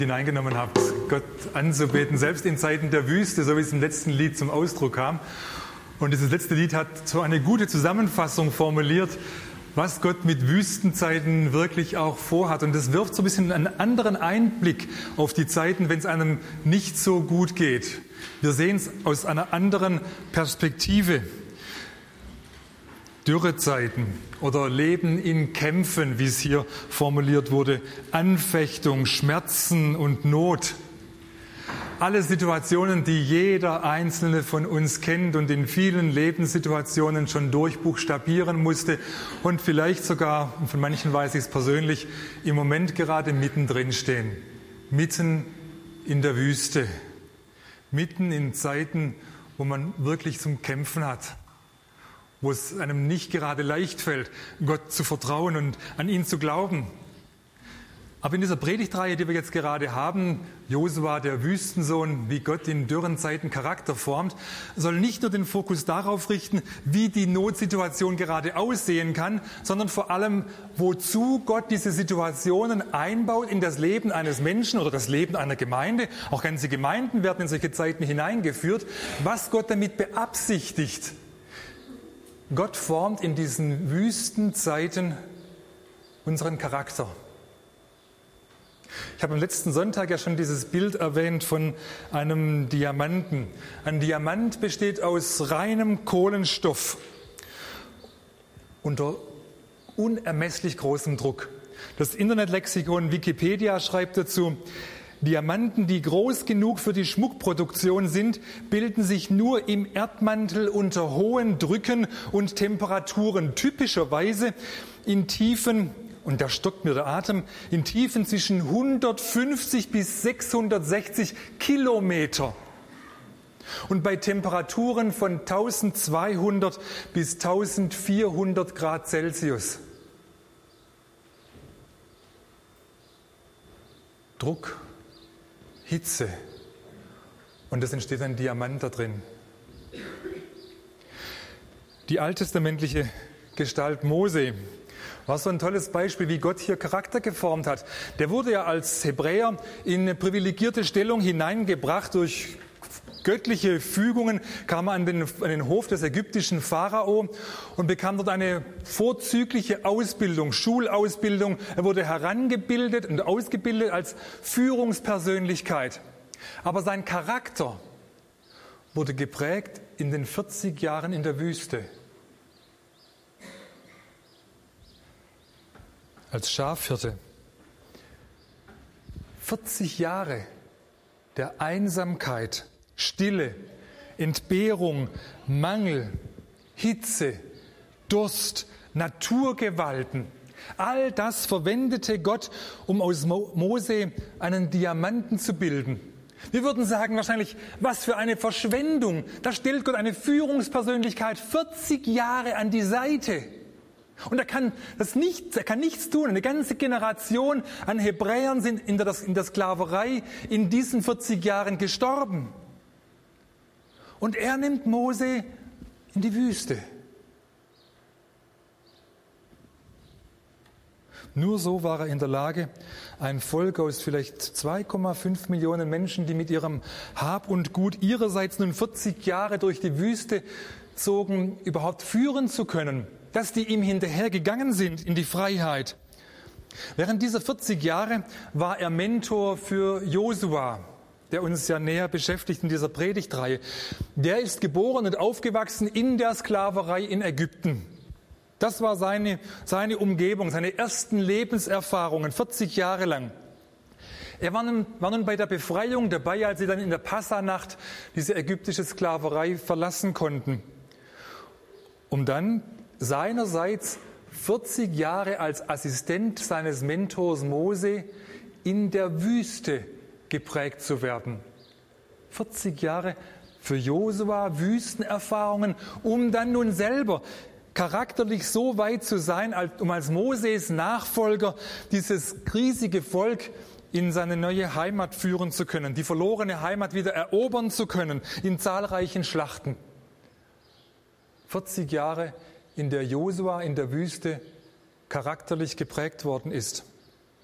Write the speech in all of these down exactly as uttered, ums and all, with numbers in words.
hineingenommen habt, Gott anzubeten, selbst in Zeiten der Wüste, so wie es im letzten Lied zum Ausdruck kam. Und dieses letzte Lied hat so eine gute Zusammenfassung formuliert, was Gott mit Wüstenzeiten wirklich auch vorhat. Und das wirft so ein bisschen einen anderen Einblick auf die Zeiten, wenn es einem nicht so gut geht. Wir sehen es aus einer anderen Perspektive. Dürrezeiten oder Leben in Kämpfen, wie es hier formuliert wurde, Anfechtung, Schmerzen und Not. Alle Situationen, die jeder Einzelne von uns kennt und in vielen Lebenssituationen schon durchbuchstabieren musste und vielleicht sogar, und von manchen weiß ich es persönlich, im Moment gerade mittendrin stehen. Mitten in der Wüste. Mitten in Zeiten, wo man wirklich zum Kämpfen hat. Wo es einem nicht gerade leicht fällt, Gott zu vertrauen und an ihn zu glauben. Aber in dieser Predigtreihe, die wir jetzt gerade haben, Josua, der Wüstensohn, wie Gott in dürren Zeiten Charakter formt, soll nicht nur den Fokus darauf richten, wie die Notsituation gerade aussehen kann, sondern vor allem, wozu Gott diese Situationen einbaut in das Leben eines Menschen oder das Leben einer Gemeinde. Auch ganze Gemeinden werden in solche Zeiten hineingeführt, was Gott damit beabsichtigt. Gott formt in diesen Wüstenzeiten unseren Charakter. Ich habe am letzten Sonntag ja schon dieses Bild erwähnt von einem Diamanten. Ein Diamant besteht aus reinem Kohlenstoff unter unermesslich großem Druck. Das Internetlexikon Wikipedia schreibt dazu: Diamanten, die groß genug für die Schmuckproduktion sind, bilden sich nur im Erdmantel unter hohen Drücken und Temperaturen, typischerweise in Tiefen, und da stockt mir der Atem, in Tiefen zwischen hundertfünfzig bis sechshundertsechzig Kilometer und bei Temperaturen von eintausendzweihundert bis eintausendvierhundert Grad Celsius. Druck, Hitze, und es entsteht ein Diamant da drin. Die alttestamentliche Gestalt Mose war so ein tolles Beispiel, wie Gott hier Charakter geformt hat. Der wurde ja als Hebräer in eine privilegierte Stellung hineingebracht. Durch göttliche Fügungen kam er an den, an den Hof des ägyptischen Pharao und bekam dort eine vorzügliche Ausbildung, Schulausbildung. Er wurde herangebildet und ausgebildet als Führungspersönlichkeit. Aber sein Charakter wurde geprägt in den vierzig Jahren in der Wüste. Als Schafhirte. vierzig Jahre der Einsamkeit, Stille, Entbehrung, Mangel, Hitze, Durst, Naturgewalten. All das verwendete Gott, um aus Mose einen Diamanten zu bilden. Wir würden sagen wahrscheinlich, was für eine Verschwendung. Da stellt Gott eine Führungspersönlichkeit vierzig Jahre an die Seite. Und er kann das nichts, er kann nichts tun. Eine ganze Generation an Hebräern sind in der, in der Sklaverei in diesen vierzig Jahren gestorben. Und er nimmt Mose in die Wüste. Nur so war er in der Lage, ein Volk aus vielleicht zwei Komma fünf Millionen Menschen, die mit ihrem Hab und Gut ihrerseits nun vierzig Jahre durch die Wüste zogen, überhaupt führen zu können. Dass die ihm hinterhergegangen sind in die Freiheit. Während dieser vierzig Jahre war er Mentor für Josua, der uns ja näher beschäftigt in dieser Predigtreihe. Der ist geboren und aufgewachsen in der Sklaverei in Ägypten. Das war seine, seine Umgebung, seine ersten Lebenserfahrungen, vierzig Jahre lang. Er war nun, war nun bei der Befreiung dabei, als sie dann in der Passanacht diese ägyptische Sklaverei verlassen konnten. Um dann seinerseits vierzig Jahre als Assistent seines Mentors Mose in der Wüste geprägt zu werden. vierzig Jahre für Josua, Wüstenerfahrungen, um dann nun selber charakterlich so weit zu sein, um als Moses Nachfolger dieses riesige Volk in seine neue Heimat führen zu können, die verlorene Heimat wieder erobern zu können in zahlreichen Schlachten. vierzig Jahre, in der Josua in der Wüste charakterlich geprägt worden ist.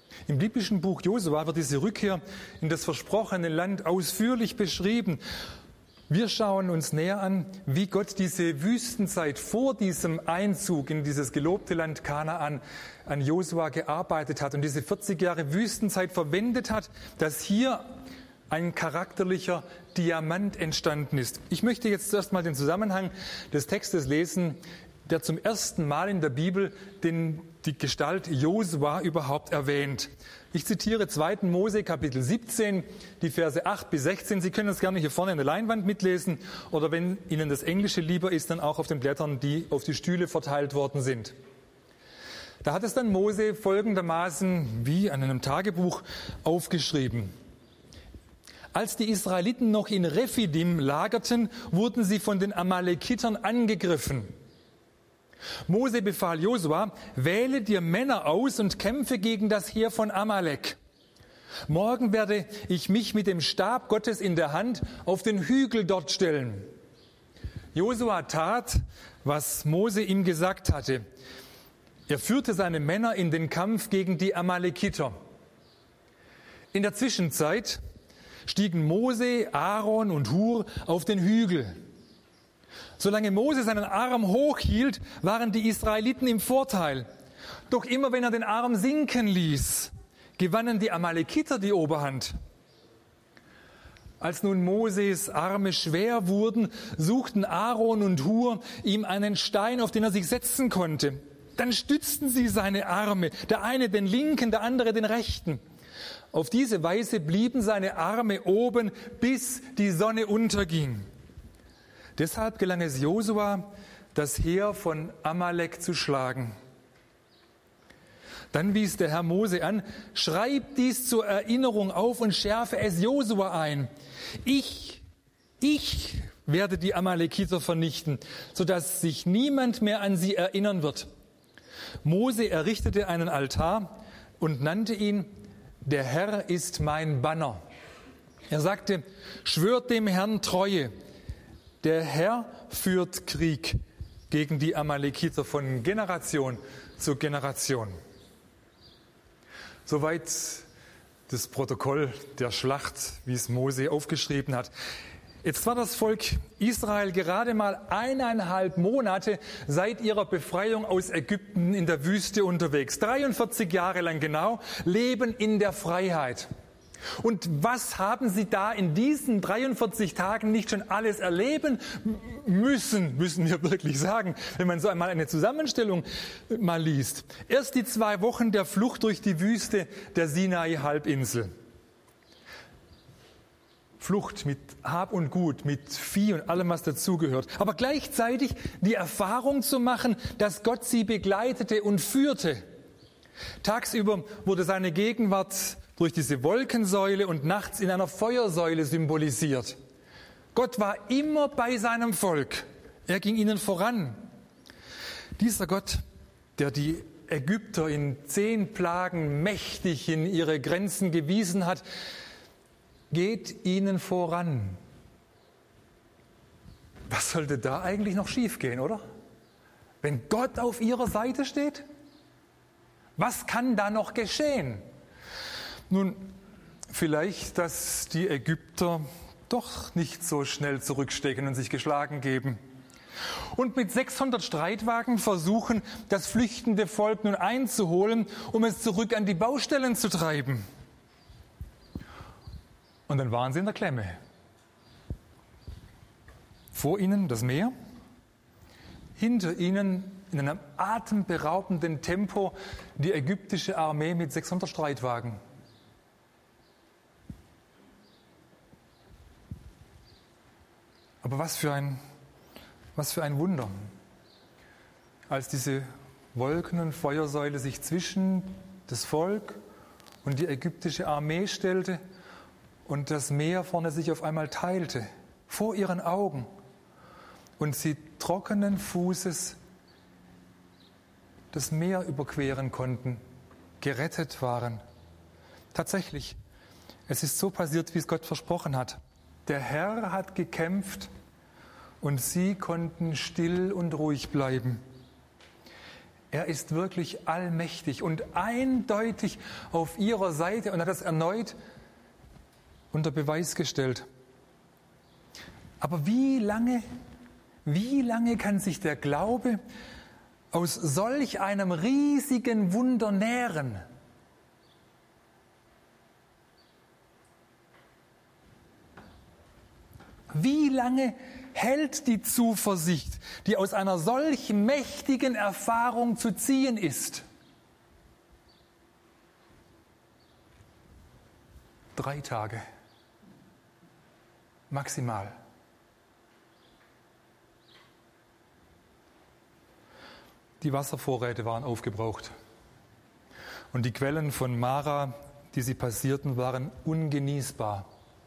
Im biblischen Buch Josua wird diese Rückkehr in das versprochene Land ausführlich beschrieben. Wir schauen uns näher an, wie Gott diese Wüstenzeit vor diesem Einzug in dieses gelobte Land Kanaan an Josua gearbeitet hat und diese vierzig Jahre Wüstenzeit verwendet hat, dass hier ein charakterlicher Diamant entstanden ist. Ich möchte jetzt zuerst mal den Zusammenhang des Textes lesen, der zum ersten Mal in der Bibel den, die Gestalt Josua überhaupt erwähnt. Ich zitiere zweiter Mose Kapitel siebzehn, die Verse acht bis sechzehn. Sie können das gerne hier vorne an der Leinwand mitlesen oder wenn Ihnen das Englische lieber ist, dann auch auf den Blättern, die auf die Stühle verteilt worden sind. Da hat es dann Mose folgendermaßen wie an einem Tagebuch aufgeschrieben. Als die Israeliten noch in Rephidim lagerten, wurden sie von den Amalekitern angegriffen. Mose befahl Josua, wähle dir Männer aus und kämpfe gegen das Heer von Amalek. Morgen werde ich mich mit dem Stab Gottes in der Hand auf den Hügel dort stellen. Josua tat, was Mose ihm gesagt hatte. Er führte seine Männer in den Kampf gegen die Amalekiter. In der Zwischenzeit stiegen Mose, Aaron und Hur auf den Hügel. Solange Mose seinen Arm hochhielt, waren die Israeliten im Vorteil. Doch immer wenn er den Arm sinken ließ, gewannen die Amalekiter die Oberhand. Als nun Moses Arme schwer wurden, suchten Aaron und Hur ihm einen Stein, auf den er sich setzen konnte. Dann stützten sie seine Arme, der eine den linken, der andere den rechten. Auf diese Weise blieben seine Arme oben, bis die Sonne unterging. Deshalb gelang es Josua, das Heer von Amalek zu schlagen. Dann wies der Herr Mose an, schreib dies zur Erinnerung auf und schärfe es Josua ein. Ich, ich werde die Amalekiter vernichten, sodass sich niemand mehr an sie erinnern wird. Mose errichtete einen Altar und nannte ihn, der Herr ist mein Banner. Er sagte, schwört dem Herrn Treue. Der Herr führt Krieg gegen die Amalekiter von Generation zu Generation. Soweit das Protokoll der Schlacht, wie es Mose aufgeschrieben hat. Jetzt war das Volk Israel gerade mal eineinhalb Monate seit ihrer Befreiung aus Ägypten in der Wüste unterwegs. dreiundvierzig Jahre lang genau, leben in der Freiheit. Und was haben sie da in diesen dreiundvierzig Tagen nicht schon alles erleben müssen, müssen wir wirklich sagen, wenn man so einmal eine Zusammenstellung mal liest. Erst die zwei Wochen der Flucht durch die Wüste der Sinai-Halbinsel. Flucht mit Hab und Gut, mit Vieh und allem, was dazugehört. Aber gleichzeitig die Erfahrung zu machen, dass Gott sie begleitete und führte. Tagsüber wurde seine Gegenwart durch diese Wolkensäule und nachts in einer Feuersäule symbolisiert. Gott war immer bei seinem Volk. Er ging ihnen voran. Dieser Gott, der die Ägypter in zehn Plagen mächtig in ihre Grenzen gewiesen hat, geht ihnen voran. Was sollte da eigentlich noch schiefgehen, oder? Wenn Gott auf ihrer Seite steht? Was kann da noch geschehen? Nun, vielleicht, dass die Ägypter doch nicht so schnell zurückstecken und sich geschlagen geben. Und mit sechshundert Streitwagen versuchen, das flüchtende Volk nun einzuholen, um es zurück an die Baustellen zu treiben. Und dann waren sie in der Klemme. Vor ihnen das Meer, hinter ihnen in einem atemberaubenden Tempo die ägyptische Armee mit sechshundert Streitwagen. Aber was für ein, was für ein Wunder, als diese Wolken- und Feuersäule sich zwischen das Volk und die ägyptische Armee stellte und das Meer vorne sich auf einmal teilte, vor ihren Augen, und sie trockenen Fußes das Meer überqueren konnten, gerettet waren. Tatsächlich, es ist so passiert, wie es Gott versprochen hat. Der Herr hat gekämpft und sie konnten still und ruhig bleiben. Er ist wirklich allmächtig und eindeutig auf ihrer Seite und hat das erneut unter Beweis gestellt. Aber wie lange, wie lange kann sich der Glaube aus solch einem riesigen Wunder nähren? Wie lange hält die Zuversicht, die aus einer solch mächtigen Erfahrung zu ziehen ist? Drei Tage. Maximal. Die Wasservorräte waren aufgebraucht. Und die Quellen von Mara, die sie passierten, waren ungenießbar.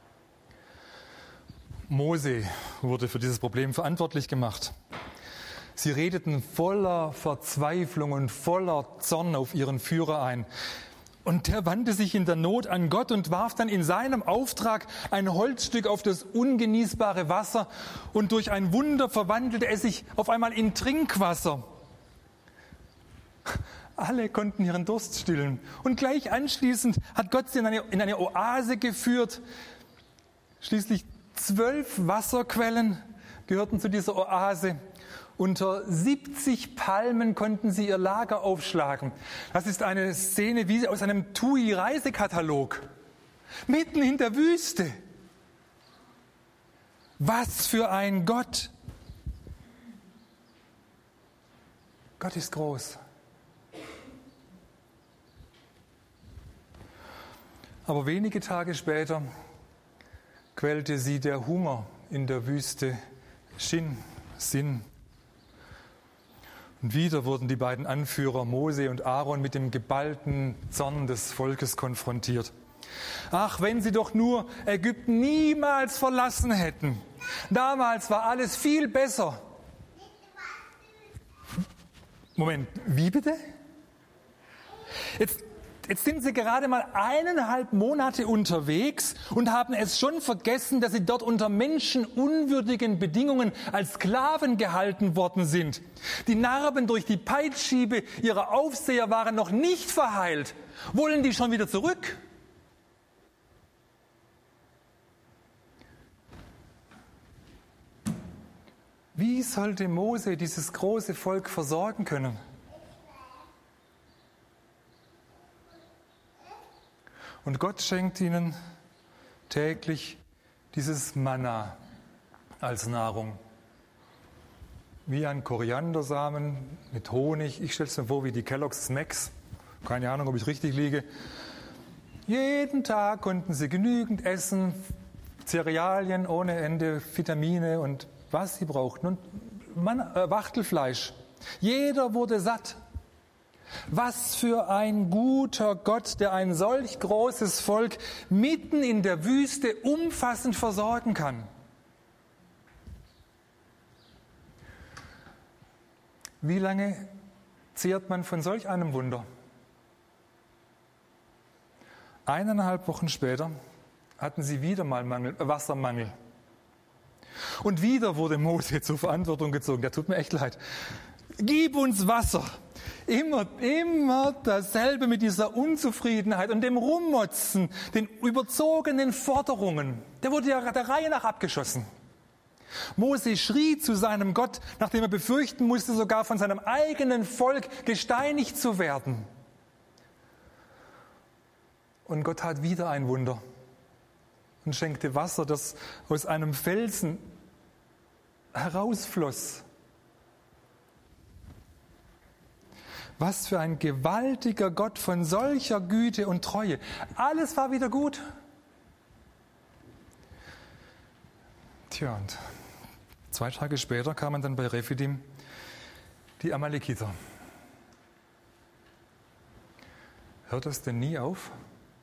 Mose wurde für dieses Problem verantwortlich gemacht. Sie redeten voller Verzweiflung und voller Zorn auf ihren Führer ein. Und der wandte sich in der Not an Gott und warf dann in seinem Auftrag ein Holzstück auf das ungenießbare Wasser und durch ein Wunder verwandelte es sich auf einmal in Trinkwasser. Alle konnten ihren Durst stillen. Und gleich anschließend hat Gott sie in eine, in eine Oase geführt. Schließlich zwölf Wasserquellen gehörten zu dieser Oase. Unter siebzig Palmen konnten sie ihr Lager aufschlagen. Das ist eine Szene wie aus einem T U I-Reisekatalog. Mitten in der Wüste. Was für ein Gott! Gott ist groß. Aber wenige Tage später quälte sie der Hunger in der Wüste Shin, Sin. Und wieder wurden die beiden Anführer Mose und Aaron mit dem geballten Zorn des Volkes konfrontiert. Ach, wenn sie doch nur Ägypten niemals verlassen hätten. Damals war alles viel besser. Moment, wie bitte? Jetzt Jetzt sind sie gerade mal eineinhalb Monate unterwegs und haben es schon vergessen, dass sie dort unter menschenunwürdigen Bedingungen als Sklaven gehalten worden sind. Die Narben durch die Peitschhiebe ihrer Aufseher waren noch nicht verheilt. Wollen die schon wieder zurück? Wie sollte Mose dieses große Volk versorgen können? Und Gott schenkt ihnen täglich dieses Manna als Nahrung. Wie ein Koriandersamen mit Honig. Ich stelle es mir vor wie die Kellogg's Smacks. Keine Ahnung, ob ich richtig liege. Jeden Tag konnten sie genügend essen, Cerealien ohne Ende, Vitamine und was sie brauchten. Und Manna, äh, Wachtelfleisch. Jeder wurde satt. Was für ein guter Gott, der ein solch großes Volk mitten in der Wüste umfassend versorgen kann. Wie lange zehrt man von solch einem Wunder? Eineinhalb Wochen später hatten sie wieder mal Mangel, äh, Wassermangel. Und wieder wurde Mose zur Verantwortung gezogen. Der tut mir echt leid. Gib uns Wasser. Immer, immer dasselbe mit dieser Unzufriedenheit und dem Rummotzen, den überzogenen Forderungen. Der wurde ja der Reihe nach abgeschossen. Mose schrie zu seinem Gott, nachdem er befürchten musste, sogar von seinem eigenen Volk gesteinigt zu werden. Und Gott tat wieder ein Wunder und schenkte Wasser, das aus einem Felsen herausfloss. Was für ein gewaltiger Gott von solcher Güte und Treue. Alles war wieder gut. Tja, und zwei Tage später kamen dann bei Rephidim die Amalekiter. Hört das denn nie auf?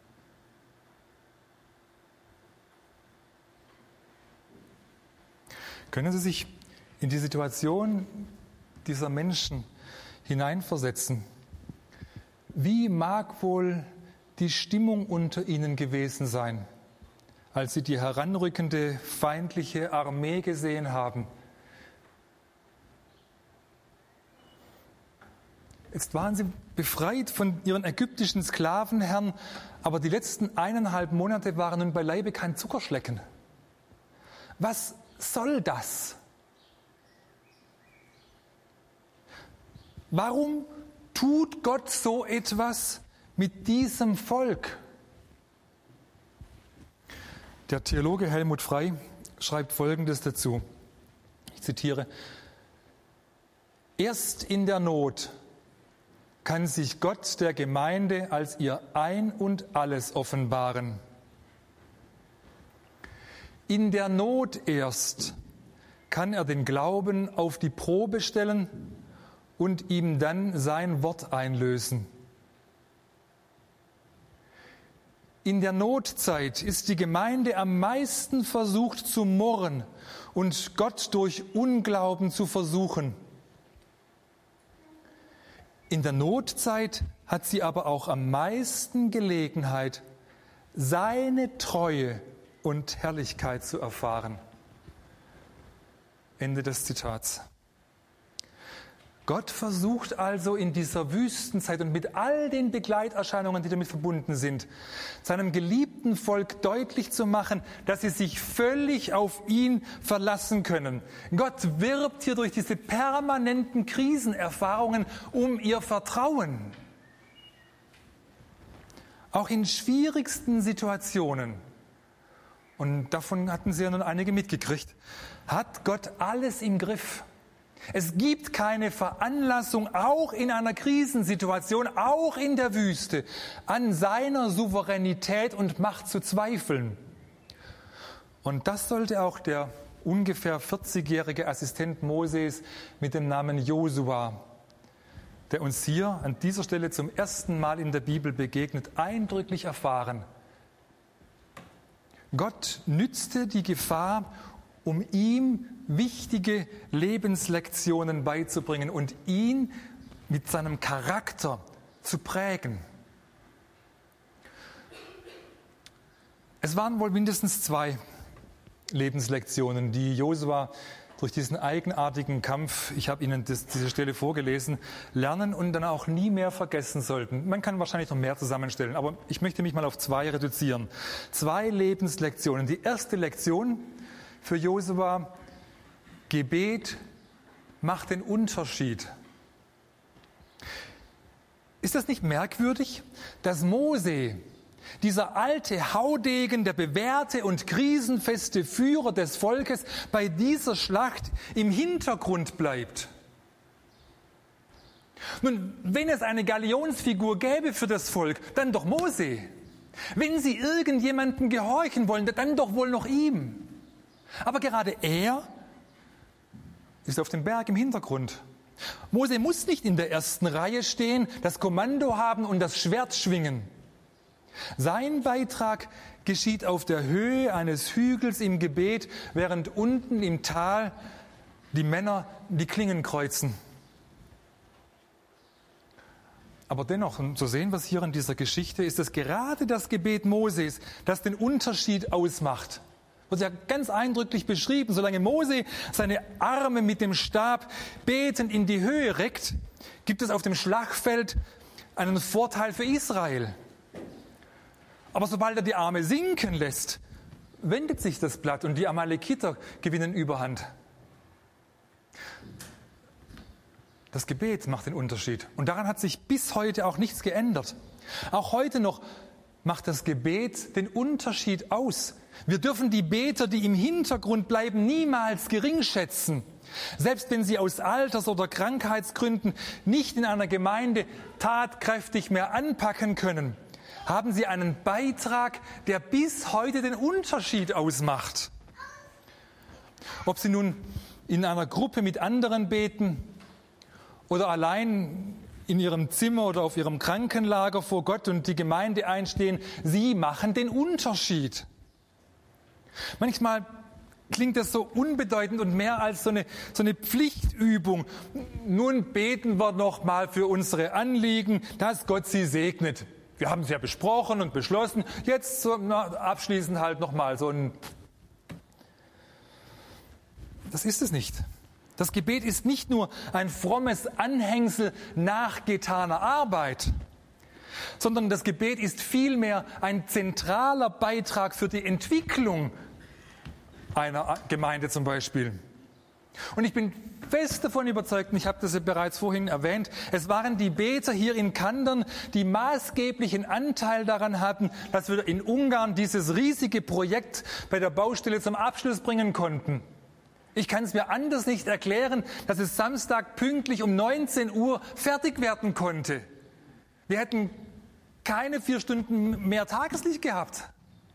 Können Sie sich in die Situation dieser Menschen hineinversetzen? Wie mag wohl die Stimmung unter ihnen gewesen sein, als sie die heranrückende feindliche Armee gesehen haben? Jetzt waren sie befreit von ihren ägyptischen Sklavenherren, aber die letzten eineinhalb Monate waren nun beileibe kein Zuckerschlecken. Was soll das? Warum tut Gott so etwas mit diesem Volk? Der Theologe Helmut Frey schreibt Folgendes dazu. Ich zitiere: Erst in der Not kann sich Gott der Gemeinde als ihr Ein und Alles offenbaren. In der Not erst kann er den Glauben auf die Probe stellen und ihm dann sein Wort einlösen. In der Notzeit ist die Gemeinde am meisten versucht zu murren und Gott durch Unglauben zu versuchen. In der Notzeit hat sie aber auch am meisten Gelegenheit, seine Treue und Herrlichkeit zu erfahren. Ende des Zitats. Gott versucht also in dieser Wüstenzeit und mit all den Begleiterscheinungen, die damit verbunden sind, seinem geliebten Volk deutlich zu machen, dass sie sich völlig auf ihn verlassen können. Gott wirbt hier durch diese permanenten Krisenerfahrungen um ihr Vertrauen. Auch in schwierigsten Situationen, und davon hatten Sie ja nun einige mitgekriegt, hat Gott alles im Griff. Es gibt keine Veranlassung, auch in einer Krisensituation, auch in der Wüste, an seiner Souveränität und Macht zu zweifeln. Und das sollte auch der ungefähr vierzigjährige Assistent Moses mit dem Namen Josua, der uns hier an dieser Stelle zum ersten Mal in der Bibel begegnet, eindrücklich erfahren. Gott nützte die Gefahr, um ihm wichtige Lebenslektionen beizubringen und ihn mit seinem Charakter zu prägen. Es waren wohl mindestens zwei Lebenslektionen, die Josua durch diesen eigenartigen Kampf, ich habe Ihnen das, diese Stelle vorgelesen, lernen und dann auch nie mehr vergessen sollten. Man kann wahrscheinlich noch mehr zusammenstellen, aber ich möchte mich mal auf zwei reduzieren. Zwei Lebenslektionen. Die erste Lektion für Josua: Gebet macht den Unterschied. Ist das nicht merkwürdig, dass Mose, dieser alte Haudegen, der bewährte und krisenfeste Führer des Volkes, bei dieser Schlacht im Hintergrund bleibt? Nun, wenn es eine Galionsfigur gäbe für das Volk, dann doch Mose. Wenn sie irgendjemandem gehorchen wollen, dann doch wohl noch ihm. Aber gerade er ist auf dem Berg im Hintergrund. Mose muss nicht in der ersten Reihe stehen, das Kommando haben und das Schwert schwingen. Sein Beitrag geschieht auf der Höhe eines Hügels im Gebet, während unten im Tal die Männer die Klingen kreuzen. Aber dennoch, und so sehen wir es hier in dieser Geschichte, ist es gerade das Gebet Moses, das den Unterschied ausmacht. Wird ja ganz eindrücklich beschrieben. Solange Mose seine Arme mit dem Stab betend in die Höhe reckt, gibt es auf dem Schlachtfeld einen Vorteil für Israel. Aber sobald er die Arme sinken lässt, wendet sich das Blatt und die Amalekiter gewinnen Überhand. Das Gebet macht den Unterschied. Und daran hat sich bis heute auch nichts geändert. Auch heute noch macht das Gebet den Unterschied aus. Wir dürfen die Beter, die im Hintergrund bleiben, niemals geringschätzen. Selbst wenn sie aus Alters- oder Krankheitsgründen nicht in einer Gemeinde tatkräftig mehr anpacken können, haben sie einen Beitrag, der bis heute den Unterschied ausmacht. Ob sie nun in einer Gruppe mit anderen beten oder allein in ihrem Zimmer oder auf ihrem Krankenlager vor Gott und die Gemeinde einstehen, sie machen den Unterschied. Manchmal klingt das so unbedeutend und mehr als so eine, so eine Pflichtübung. Nun beten wir noch mal für unsere Anliegen, dass Gott sie segnet. Wir haben es ja besprochen und beschlossen. Jetzt so, na, abschließend halt noch mal so ein. Das ist es nicht. Das Gebet ist nicht nur ein frommes Anhängsel nachgetaner Arbeit, sondern das Gebet ist vielmehr ein zentraler Beitrag für die Entwicklung einer Gemeinde zum Beispiel. Und ich bin fest davon überzeugt, und ich habe das ja bereits vorhin erwähnt, es waren die Beter hier in Kandern, die maßgeblichen Anteil daran hatten, dass wir in Ungarn dieses riesige Projekt bei der Baustelle zum Abschluss bringen konnten. Ich kann es mir anders nicht erklären, dass es Samstag pünktlich um neunzehn Uhr fertig werden konnte. Wir hätten keine vier Stunden mehr Tageslicht gehabt.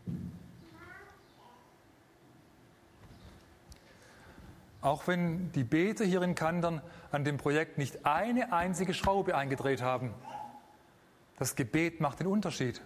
Auch wenn die Beter hier in Kandern an dem Projekt nicht eine einzige Schraube eingedreht haben. Das Gebet macht den Unterschied.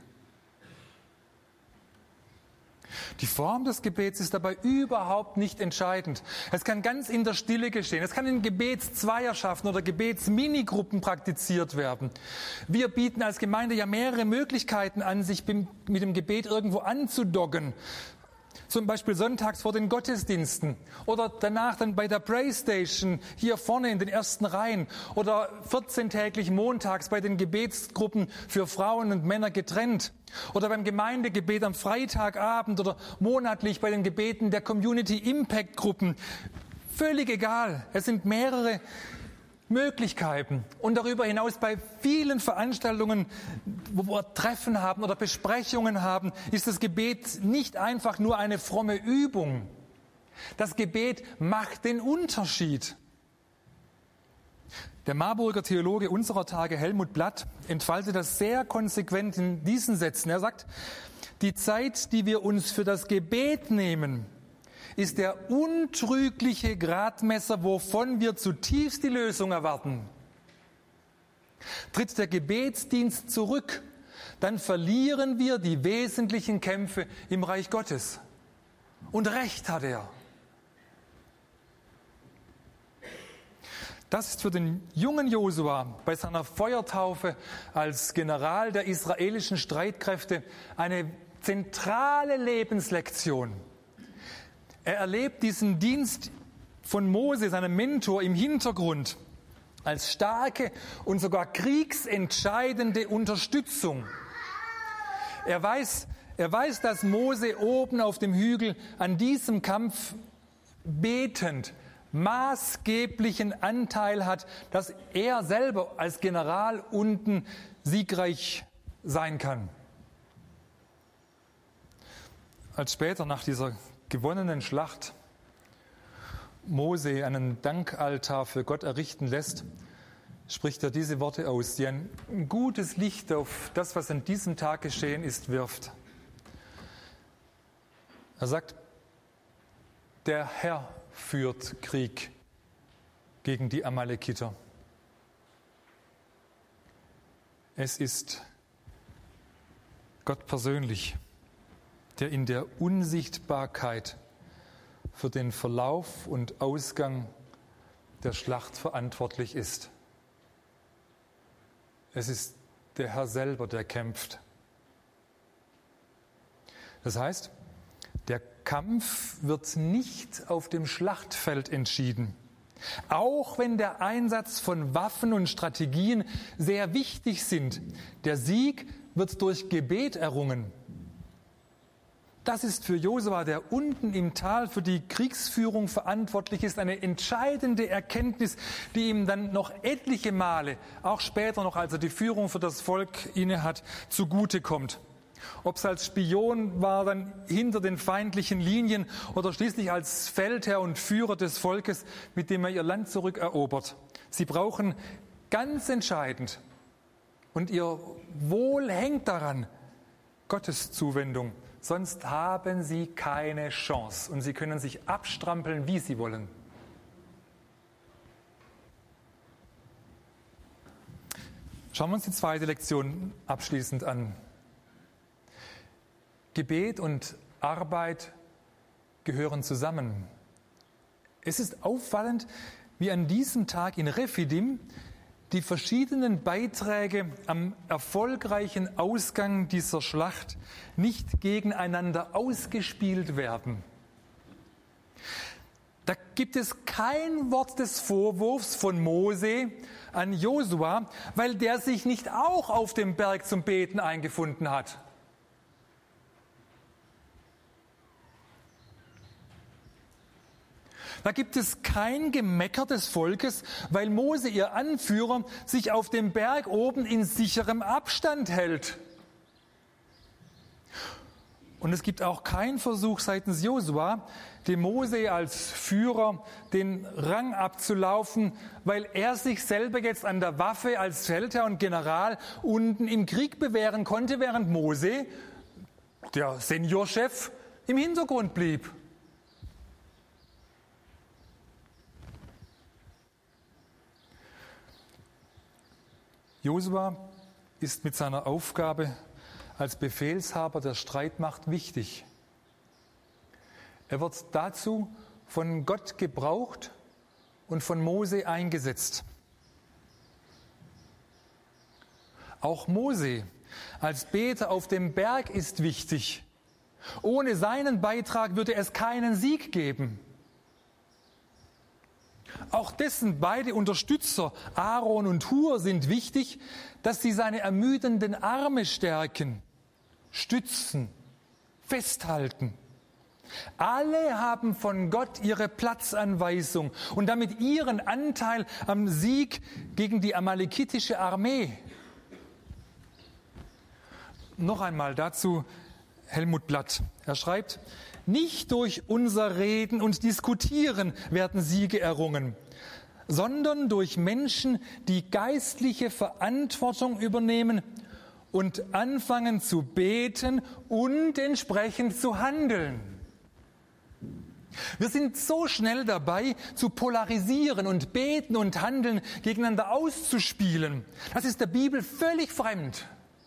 Die Form des Gebets ist dabei überhaupt nicht entscheidend. Es kann ganz in der Stille geschehen. Es kann in Gebetszweierschaften oder Gebetsminigruppen praktiziert werden. Wir bieten als Gemeinde ja mehrere Möglichkeiten an, sich mit dem Gebet irgendwo anzudocken. Zum Beispiel sonntags vor den Gottesdiensten oder danach dann bei der Praystation hier vorne in den ersten Reihen oder vierzehntäglich montags bei den Gebetsgruppen für Frauen und Männer getrennt oder beim Gemeindegebet am Freitagabend oder monatlich bei den Gebeten der Community Impact Gruppen. Völlig egal, es sind mehrere Möglichkeiten. Und darüber hinaus bei vielen Veranstaltungen, wo wir Treffen haben oder Besprechungen haben, ist das Gebet nicht einfach nur eine fromme Übung. Das Gebet macht den Unterschied. Der Marburger Theologe unserer Tage, Helmut Blatt, entfaltet das sehr konsequent in diesen Sätzen. Er sagt, die Zeit, die wir uns für das Gebet nehmen, ist der untrügliche Gradmesser, wovon wir zutiefst die Lösung erwarten. Tritt der Gebetsdienst zurück, dann verlieren wir die wesentlichen Kämpfe im Reich Gottes. Und recht hat er. Das ist für den jungen Josua bei seiner Feuertaufe als General der israelischen Streitkräfte eine zentrale Lebenslektion. Er erlebt diesen Dienst von Mose, seinem Mentor, im Hintergrund als starke und sogar kriegsentscheidende Unterstützung. Er weiß, er weiß, dass Mose oben auf dem Hügel an diesem Kampf betend maßgeblichen Anteil hat, dass er selber als General unten siegreich sein kann. Als später nach dieser gewonnenen Schlacht Mose einen Dankaltar für Gott errichten lässt, spricht er diese Worte aus, die ein gutes Licht auf das, was an diesem Tag geschehen ist, wirft. Er sagt, der Herr führt Krieg gegen die Amalekiter. Es ist Gott persönlich, der in der Unsichtbarkeit für den Verlauf und Ausgang der Schlacht verantwortlich ist. Es ist der Herr selber, der kämpft. Das heißt, der Kampf wird nicht auf dem Schlachtfeld entschieden. Auch wenn der Einsatz von Waffen und Strategien sehr wichtig sind, der Sieg wird durch Gebet errungen. Das ist für Josua, der unten im Tal für die Kriegsführung verantwortlich ist, eine entscheidende Erkenntnis, die ihm dann noch etliche Male, auch später noch, als er die Führung für das Volk innehat, zugutekommt. Ob es als Spion war, dann hinter den feindlichen Linien oder schließlich als Feldherr und Führer des Volkes, mit dem er ihr Land zurückerobert. Sie brauchen ganz entscheidend, und ihr Wohl hängt daran, Gottes Zuwendung. Sonst haben sie keine Chance und sie können sich abstrampeln, wie sie wollen. Schauen wir uns die zweite Lektion abschließend an. Gebet und Arbeit gehören zusammen. Es ist auffallend, wie an diesem Tag in Rephidim die verschiedenen Beiträge am erfolgreichen Ausgang dieser Schlacht nicht gegeneinander ausgespielt werden. Da gibt es kein Wort des Vorwurfs von Mose an Josua, weil der sich nicht auch auf dem Berg zum Beten eingefunden hat. Da gibt es kein Gemecker des Volkes, weil Mose, ihr Anführer, sich auf dem Berg oben in sicherem Abstand hält. Und es gibt auch keinen Versuch seitens Josua, dem Mose als Führer den Rang abzulaufen, weil er sich selber jetzt an der Waffe als Feldherr und General unten im Krieg bewähren konnte, während Mose, der Seniorchef, im Hintergrund blieb. Josua ist mit seiner Aufgabe als Befehlshaber der Streitmacht wichtig. Er wird dazu von Gott gebraucht und von Mose eingesetzt. Auch Mose als Beter auf dem Berg ist wichtig. Ohne seinen Beitrag würde es keinen Sieg geben. Auch dessen beide Unterstützer, Aaron und Hur, sind wichtig, dass sie seine ermüdenden Arme stärken, stützen, festhalten. Alle haben von Gott ihre Platzanweisung und damit ihren Anteil am Sieg gegen die amalekitische Armee. Noch einmal dazu Helmut Blatt. Er schreibt: Nicht durch unser Reden und Diskutieren werden Siege errungen, sondern durch Menschen, die geistliche Verantwortung übernehmen und anfangen zu beten und entsprechend zu handeln. Wir sind so schnell dabei, zu polarisieren und beten und handeln gegeneinander auszuspielen. Das ist der Bibel völlig fremd.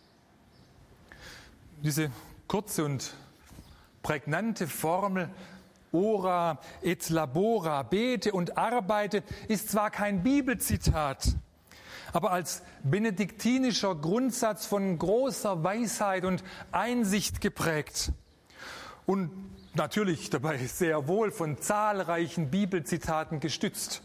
Diese kurze und prägnante Formel Ora et labora, bete und arbeite, ist zwar kein Bibelzitat, aber als benediktinischer Grundsatz von großer Weisheit und Einsicht geprägt und natürlich dabei sehr wohl von zahlreichen Bibelzitaten gestützt.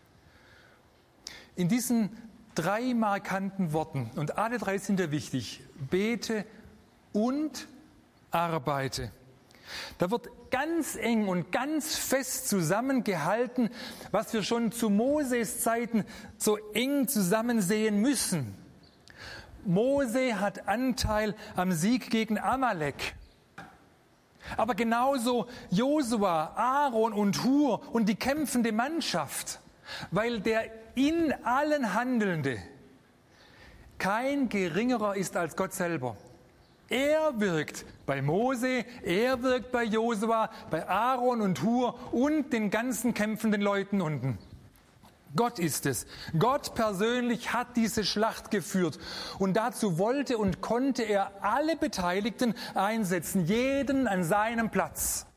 In diesen drei markanten Worten, und alle drei sind ja wichtig, bete und arbeite. Da wird ganz eng und ganz fest zusammengehalten, was wir schon zu Moses Zeiten so eng zusammen sehen müssen. Mose hat Anteil am Sieg gegen Amalek. Aber genauso Josua, Aaron und Hur und die kämpfende Mannschaft, weil der in allen Handelnde kein geringerer ist als Gott selber. Er wirkt bei Mose, er wirkt bei Josua, bei Aaron und Hur und den ganzen kämpfenden Leuten unten. Gott ist es. Gott persönlich hat diese Schlacht geführt. Und dazu wollte und konnte er alle Beteiligten einsetzen, jeden an seinem Platz.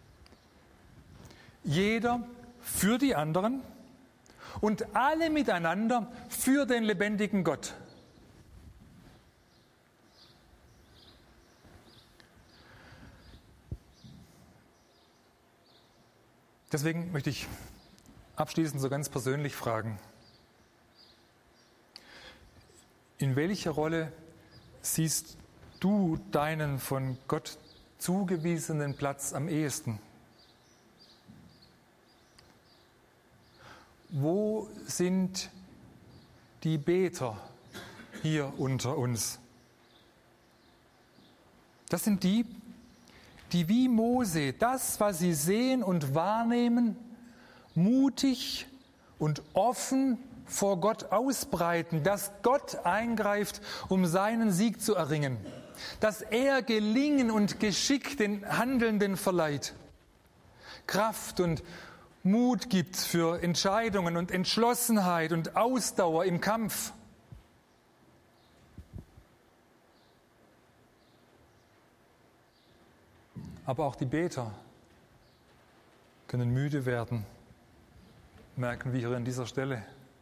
Jeder für die anderen und alle miteinander für den lebendigen Gott. Deswegen möchte ich abschließend so ganz persönlich fragen: In welcher Rolle siehst du deinen von Gott zugewiesenen Platz am ehesten? Wo sind die Beter hier unter uns? Das sind die, die wie Mose das, was sie sehen und wahrnehmen, mutig und offen vor Gott ausbreiten, dass Gott eingreift, um seinen Sieg zu erringen, dass er Gelingen und Geschick den Handelnden verleiht, Kraft und Mut gibt für Entscheidungen und Entschlossenheit und Ausdauer im Kampf. Aber auch die Beter können müde werden, merken wir hier an dieser Stelle.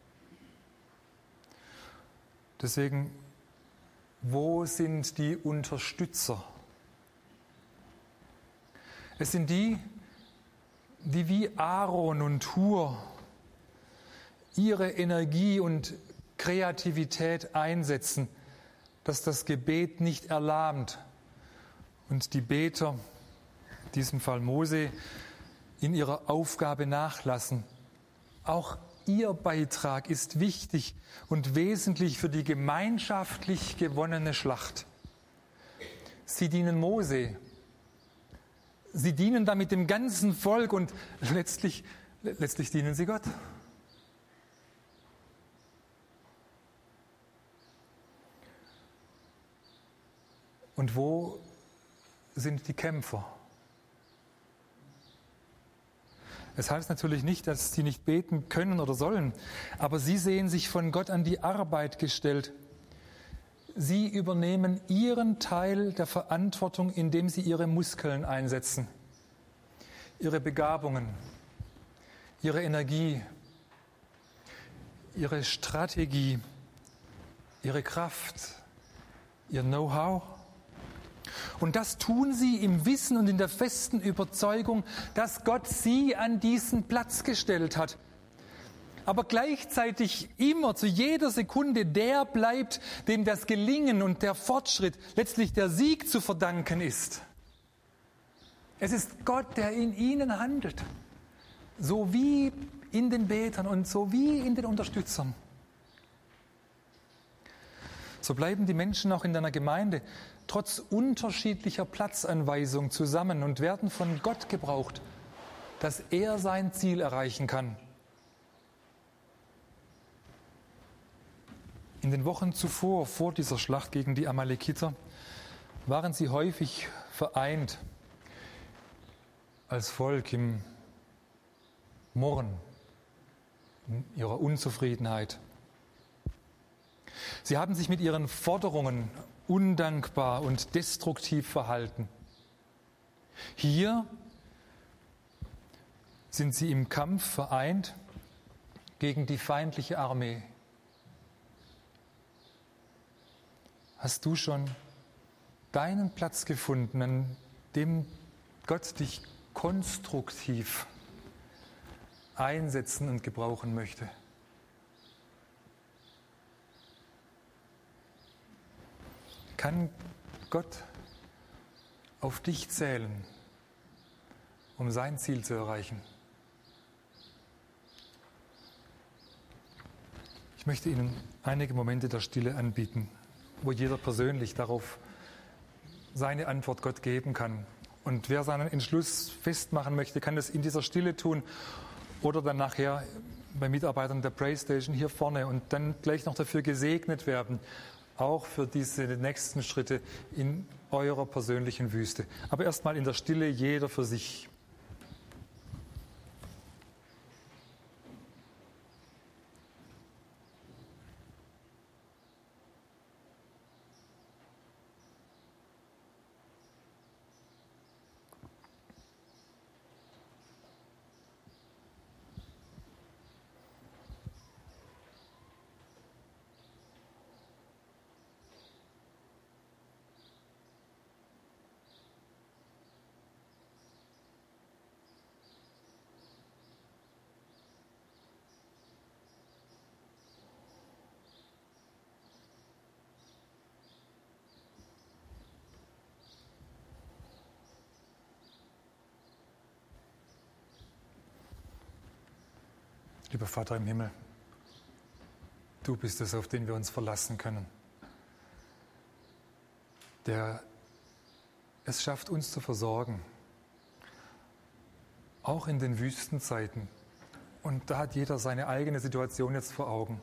Deswegen, wo sind die Unterstützer? Es sind die, die wie Aaron und Hur ihre Energie und Kreativität einsetzen, dass das Gebet nicht erlahmt und die Beter, in diesem Fall Mose, in ihrer Aufgabe nachlassen. Auch ihr Beitrag ist wichtig und wesentlich für die gemeinschaftlich gewonnene Schlacht. Sie dienen Mose. Sie dienen damit dem ganzen Volk und letztlich, letztlich dienen sie Gott. Und wo sind die Kämpfer? Es heißt natürlich nicht, dass sie nicht beten können oder sollen, aber sie sehen sich von Gott an die Arbeit gestellt. Sie übernehmen ihren Teil der Verantwortung, indem sie ihre Muskeln einsetzen, ihre Begabungen, ihre Energie, ihre Strategie, ihre Kraft, ihr Know-how. Und das tun sie im Wissen und in der festen Überzeugung, dass Gott sie an diesen Platz gestellt hat. Aber gleichzeitig immer zu jeder Sekunde der bleibt, dem das Gelingen und der Fortschritt, letztlich der Sieg zu verdanken ist. Es ist Gott, der in ihnen handelt, so wie in den Betern und so wie in den Unterstützern. So bleiben die Menschen auch in deiner Gemeinde trotz unterschiedlicher Platzanweisung zusammen und werden von Gott gebraucht, dass er sein Ziel erreichen kann. In den Wochen zuvor, vor dieser Schlacht gegen die Amalekiter, waren sie häufig vereint als Volk im Murren, in ihrer Unzufriedenheit. Sie haben sich mit ihren Forderungen undankbar und destruktiv verhalten. Hier sind sie im Kampf vereint gegen die feindliche Armee. Hast du schon deinen Platz gefunden, an dem Gott dich konstruktiv einsetzen und gebrauchen möchte? Kann Gott auf dich zählen, um sein Ziel zu erreichen? Ich möchte Ihnen einige Momente der Stille anbieten, wo jeder persönlich darauf seine Antwort Gott geben kann. Und wer seinen Entschluss festmachen möchte, kann das in dieser Stille tun oder dann nachher bei Mitarbeitern der PrayStation hier vorne und dann gleich noch dafür gesegnet werden, auch für diese nächsten Schritte in eurer persönlichen Wüste. Aber erstmal in der Stille, jeder für sich. Lieber Vater im Himmel, du bist es, auf den wir uns verlassen können, der es schafft, uns zu versorgen, auch in den Wüstenzeiten. Und da hat jeder seine eigene Situation jetzt vor Augen.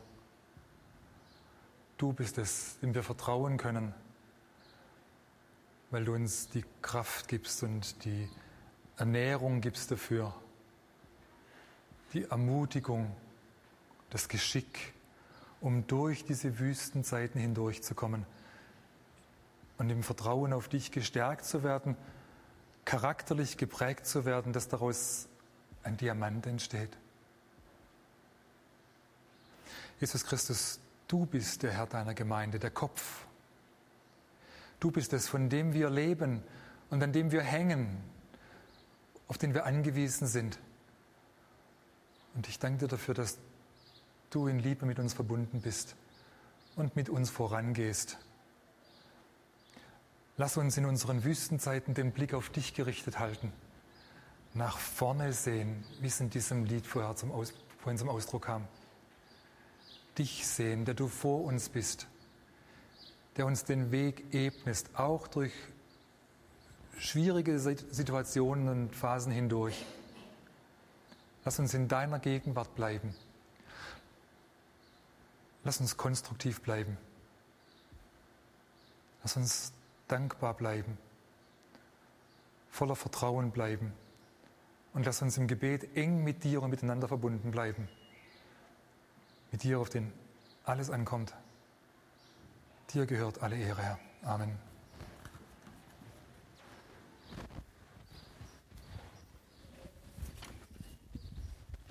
Du bist es, dem wir vertrauen können, weil du uns die Kraft gibst und die Ernährung gibst dafür, die Ermutigung, das Geschick, um durch diese Wüstenzeiten hindurchzukommen und im Vertrauen auf dich gestärkt zu werden, charakterlich geprägt zu werden, dass daraus ein Diamant entsteht. Jesus Christus, du bist der Herr deiner Gemeinde, der Kopf. Du bist es, von dem wir leben und an dem wir hängen, auf den wir angewiesen sind. Und ich danke dir dafür, dass du in Liebe mit uns verbunden bist und mit uns vorangehst. Lass uns in unseren Wüstenzeiten den Blick auf dich gerichtet halten. Nach vorne sehen, wie es in diesem Lied vorher zum Aus, vorhin zum Ausdruck kam. Dich sehen, der du vor uns bist, der uns den Weg ebnest, auch durch schwierige Situationen und Phasen hindurch. Lass uns in deiner Gegenwart bleiben. Lass uns konstruktiv bleiben. Lass uns dankbar bleiben, voller Vertrauen bleiben und lass uns im Gebet eng mit dir und miteinander verbunden bleiben. Mit dir, auf den alles ankommt. Dir gehört alle Ehre, Herr. Amen.